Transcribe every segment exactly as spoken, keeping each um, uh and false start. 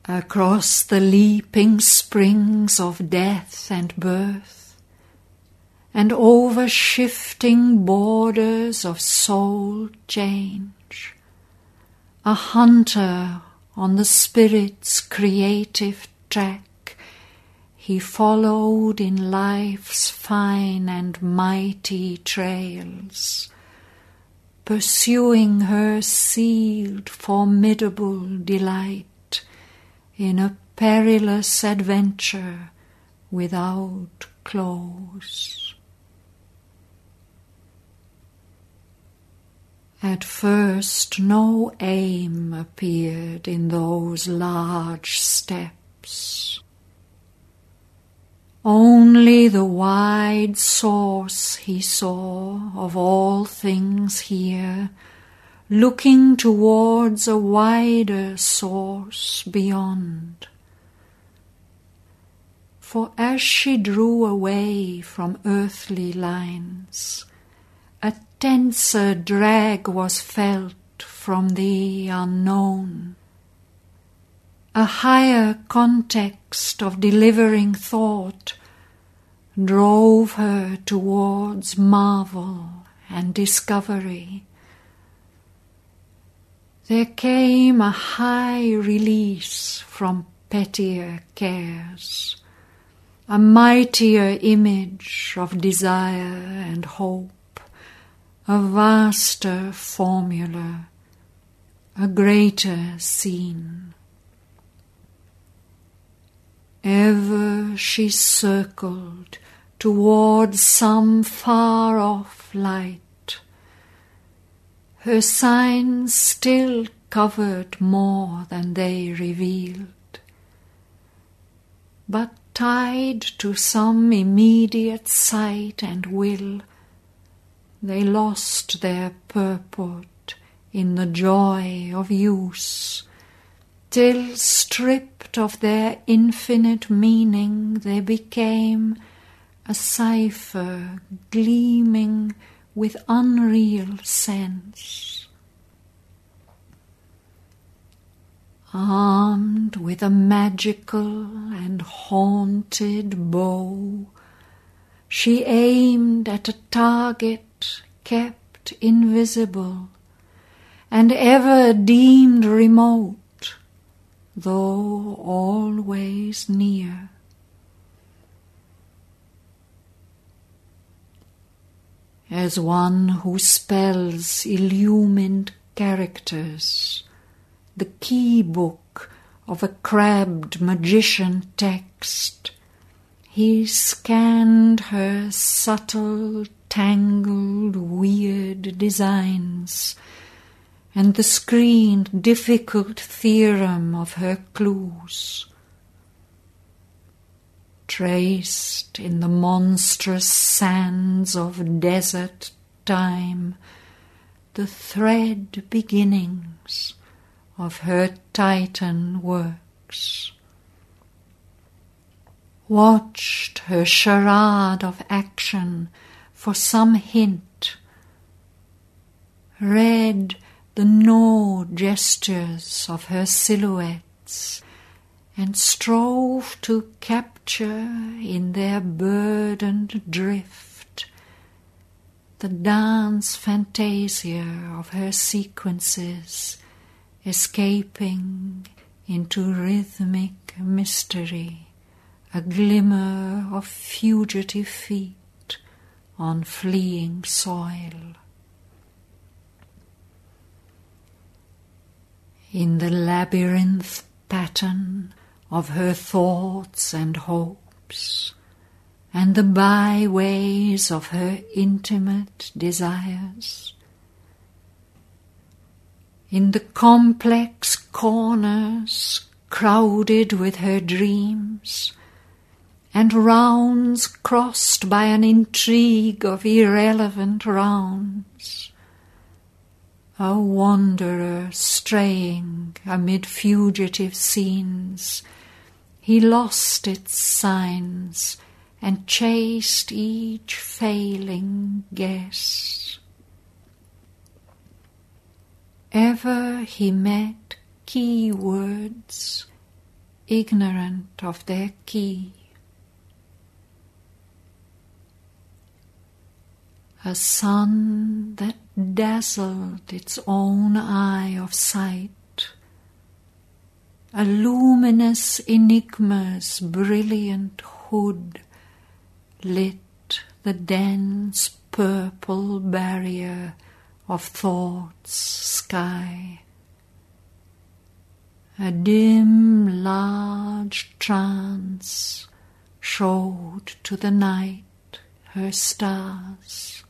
Across the leaping springs of death and birth, and over shifting borders of soul change, a hunter on the spirit's creative track, he followed in life's fine and mighty trails, pursuing her sealed formidable delight in a perilous adventure without close. At first no aim appeared in those large steps. Only the wide source he saw of all things here, looking towards a wider source beyond. For as she drew away from earthly lines, a tenser drag was felt from the unknown. A higher context of delivering thought drove her towards marvel and discovery. There came a high release from pettier cares, a mightier image of desire and hope, a vaster formula, a greater scene. Ever she circled towards some far-off light. Her signs still covered more than they revealed, but tied to some immediate sight and will, they lost their purport in the joy of use, till stripped of their infinite meaning they became a cipher gleaming with unreal sense. Armed with a magical and haunted bow, she aimed at a target kept invisible, and ever deemed remote, though always near. As one who spells illumined characters, the key book of a crabbed magician text, he scanned her subtle, tangled, weird designs, and the screened, difficult theorem of her clues. Traced in the monstrous sands of desert time, the thread beginnings of her Titan works. Watched her charade of action for some hint, read the no gestures of her silhouettes, and strove to capture in their burdened drift the dance fantasia of her sequences, escaping into rhythmic mystery, a glimmer of fugitive feet on fleeing soil. In the labyrinth pattern of her thoughts and hopes, and the byways of her intimate desires, in the complex corners crowded with her dreams, and rounds crossed by an intrigue of irrelevant rounds, a wanderer straying amid fugitive scenes, he lost its signs and chased each failing guess. Ever he met key words ignorant of their key. A sun that dazzled its own eye of sight, a luminous enigma's brilliant hood lit the dense purple barrier of thought's sky. A dim, large trance showed to the night her stars.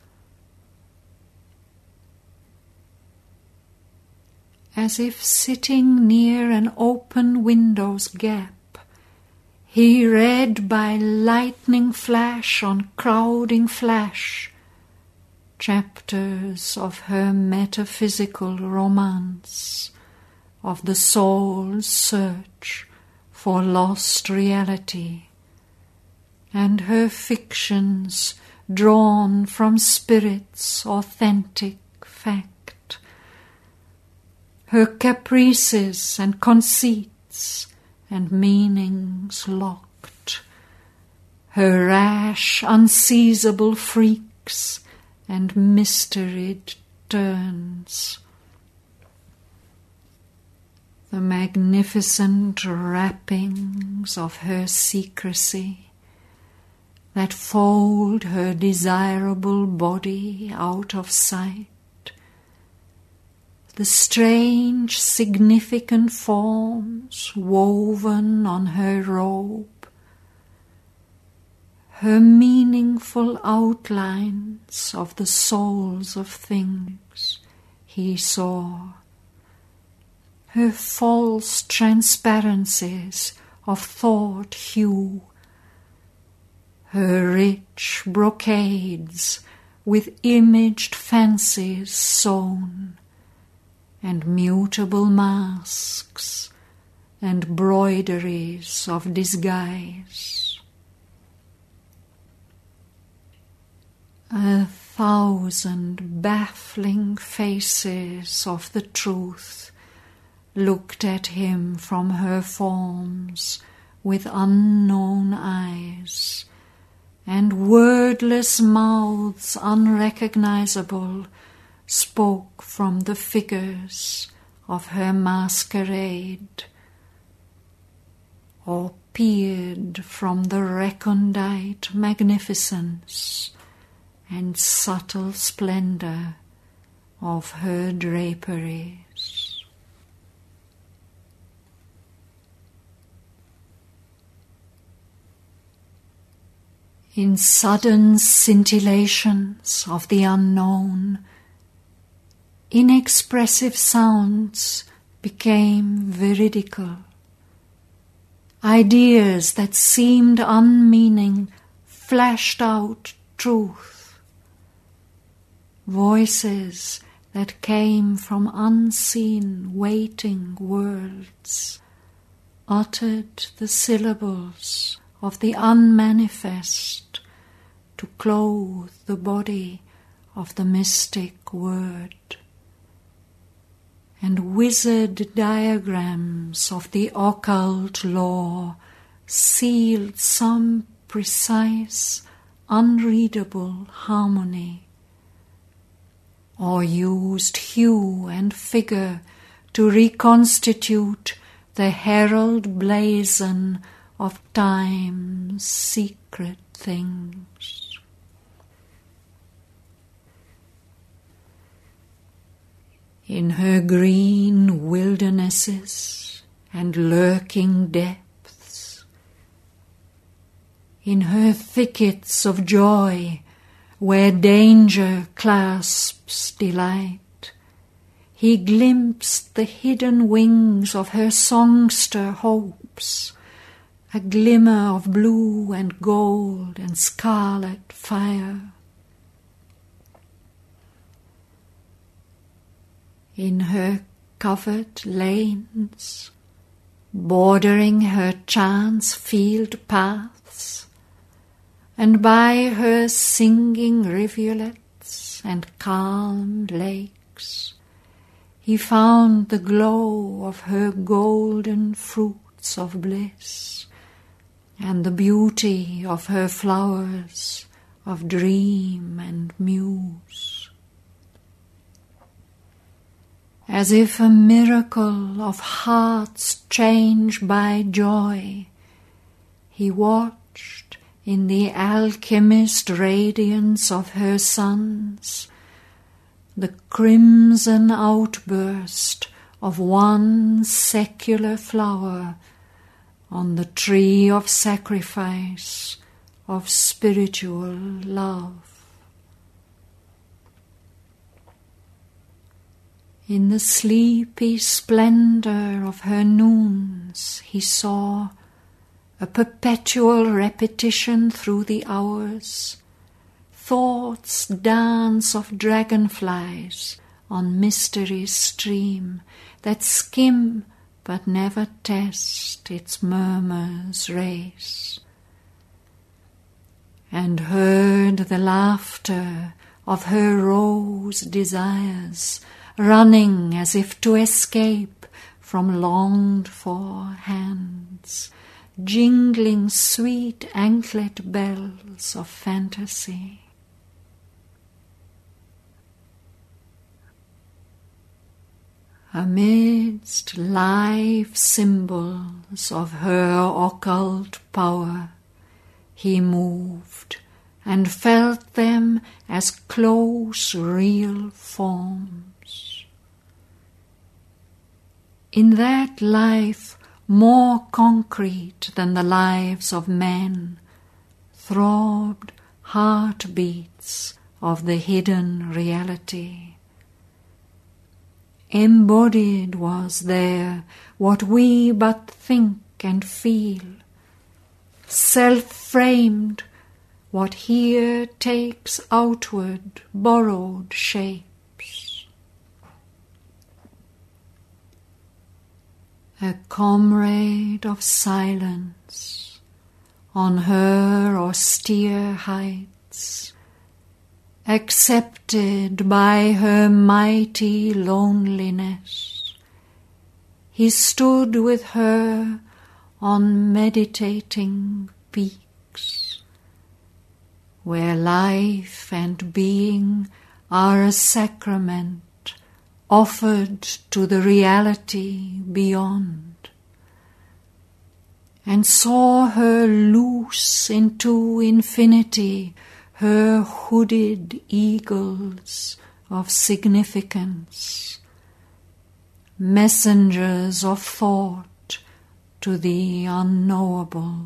As if sitting near an open window's gap, he read by lightning flash on crowding flash chapters of her metaphysical romance, of the soul's search for lost reality, and her fictions drawn from spirit's authentic fact, her caprices and conceits and meanings locked, her rash unseizable freaks and mysteried turns, the magnificent wrappings of her secrecy that fold her desirable body out of sight, the strange significant forms woven on her robe, her meaningful outlines of the souls of things he saw, her false transparencies of thought hue, her rich brocades with imaged fancies sewn, and mutable masks and broideries of disguise. A thousand baffling faces of the truth looked at him from her forms with unknown eyes, and wordless mouths unrecognizable spoke from the figures of her masquerade, or peered from the recondite magnificence and subtle splendor of her draperies. In sudden scintillations of the unknown, inexpressive sounds became veridical. Ideas that seemed unmeaning flashed out truth. Voices that came from unseen waiting worlds uttered the syllables of the unmanifest to clothe the body of the mystic word. And wizard diagrams of the occult law sealed some precise, unreadable harmony, or used hue and figure to reconstitute the herald blazon of time's secret things. In her green wildernesses and lurking depths, in her thickets of joy where danger clasps delight, he glimpsed the hidden wings of her songster hopes, a glimmer of blue and gold and scarlet fire. In her covered lanes, bordering her chance-field paths, and by her singing rivulets and calm lakes, he found the glow of her golden fruits depths of bliss, and the beauty of her flowers of dream and muse. As if a miracle of hearts changed by joy, he watched in the alchemist radiance of her suns the crimson outburst of one secular flower on the tree of sacrifice of spiritual love. In the sleepy splendor of her noons he saw a perpetual repetition through the hours, thoughts dance of dragonflies on mystery's stream that skim but never test its murmur's race, and heard the laughter of her rose desires running as if to escape from longed-for hands, jingling sweet anklet bells of fantasy. Amidst live symbols of her occult power, he moved and felt them as close, real forms. In that life more concrete than the lives of men throbbed heartbeats of the hidden reality. Embodied was there what we but think and feel, self-framed what here takes outward borrowed shapes. A comrade of silence on her austere heights, accepted by her mighty loneliness, he stood with her on meditating peaks, where life and being are a sacrament offered to the reality beyond, and saw her loose into infinity her hooded eagles of significance, messengers of thought to the unknowable.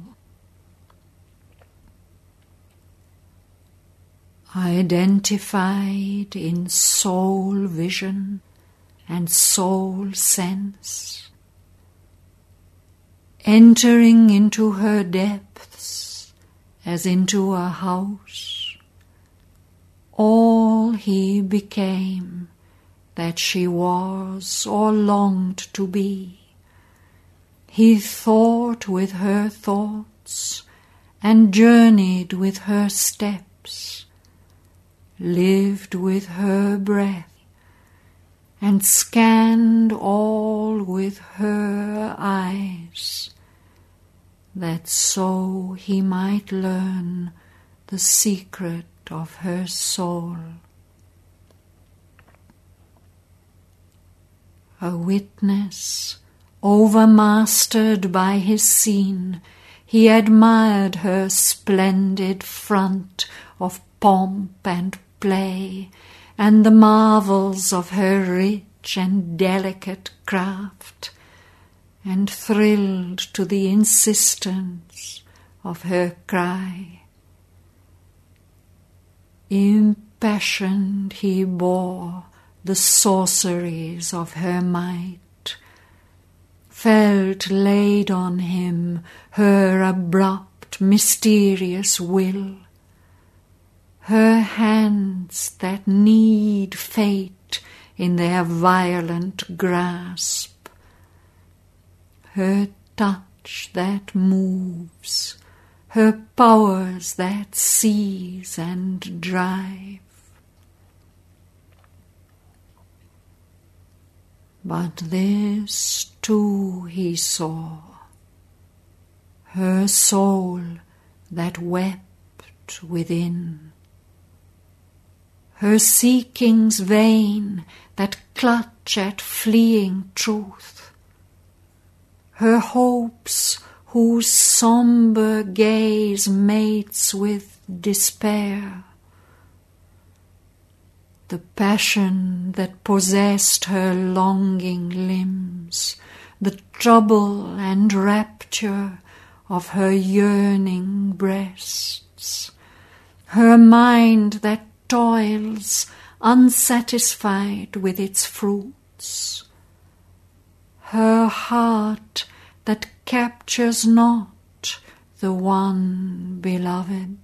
Identified in soul vision and soul sense, entering into her depths as into a house, all he became that she was or longed to be. He thought with her thoughts and journeyed with her steps, lived with her breath, and scanned all with her eyes, that so he might learn the secret of her soul. A witness, overmastered by his scene, he admired her splendid front of pomp and play, and the marvels of her rich and delicate craft, and thrilled to the insistence of her cry. Impassioned he bore the sorceries of her might, felt laid on him her abrupt, mysterious will, her hands that need fate in their violent grasp, her touch that moves, her powers that seize and drive. But this too he saw, her soul that wept within, her seekings vain that clutch at fleeing truth, her hopes whose sombre gaze mates with despair, the passion that possessed her longing limbs, the trouble and rapture of her yearning breasts, her mind that toils unsatisfied with its fruits, her heart that captures not the one beloved.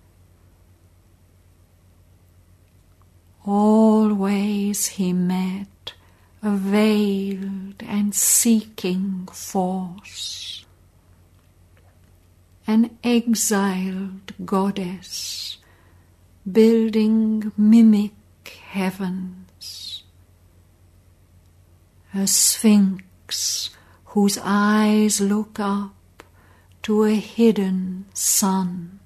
Always he met a veiled and seeking force, an exiled goddess building mimic heavens, a sphinx whose eyes look up to a hidden sun,